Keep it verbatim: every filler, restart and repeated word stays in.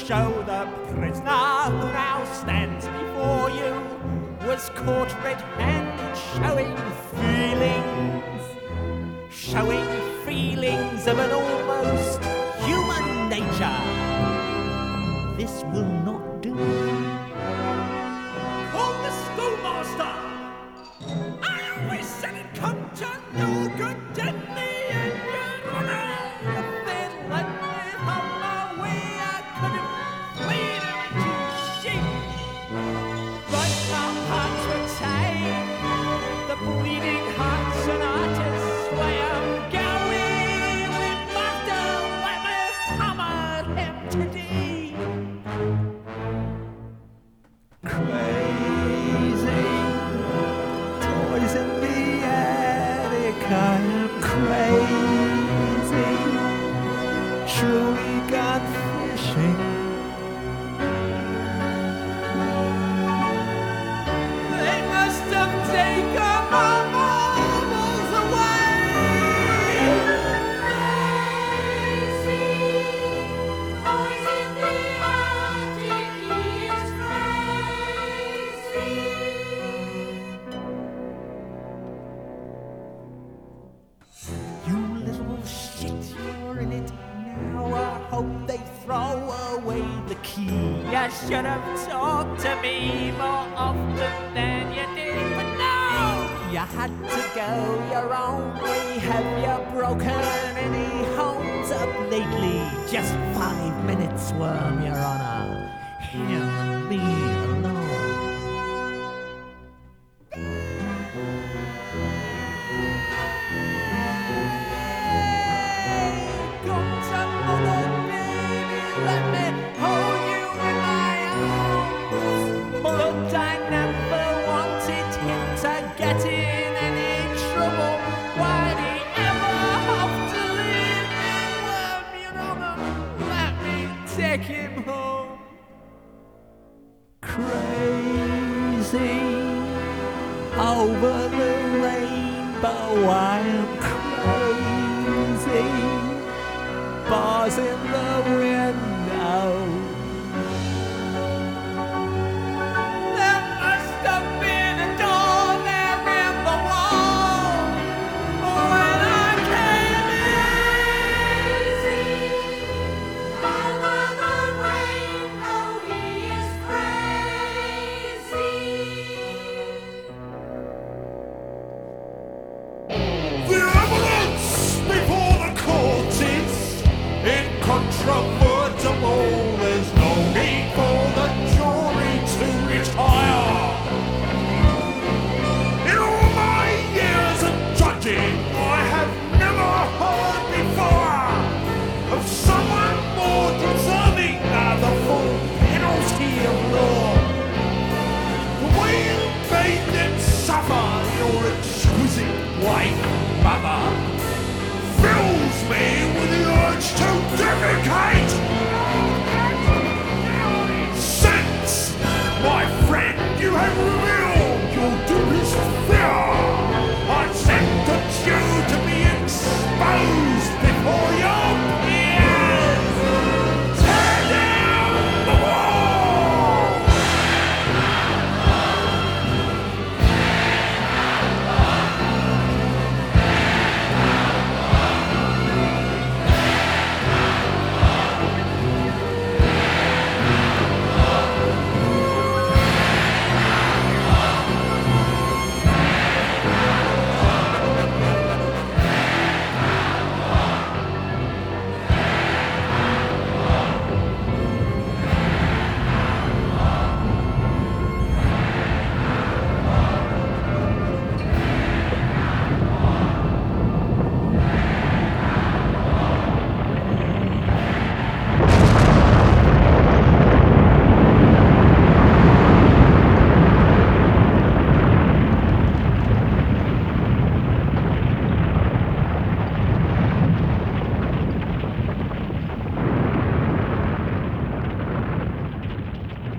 show the prisoner who now stands before you was caught red-handed showing feelings, showing feelings of an almost human nature. This will not do. Call the schoolmaster! I always said it come to no good, didn't he? And your honor, if they'd let me have my way, I could have played him to sheep. But our hearts were tied, the bleeding hearts and artists way I'm going. We must have let me hammer him today. Crazy, toys in the attic, I am crazy, truly gone fishing. They must have taken my marbles away. Toys in the attic, he is crazy. You little shit, you're in it now. I hope they throw away the key. You should have talked to me more often than you did, but no, you had to go your own way. Have you broken any homes up lately? Just five minutes, Worm, Your Honor. Him and me alone. Come to mother, baby, let me hold you in my arms. But I never wanted him to get in any trouble. Why'd he ever have to leave me? Worm, Your Honor, let me take him home. Crazy over the rainbow, I am crazy. Bars in the window. There must have been a door there in the wall when I came in. Over the rainbow, he is crazy. The evidence before the court is incontrovertible.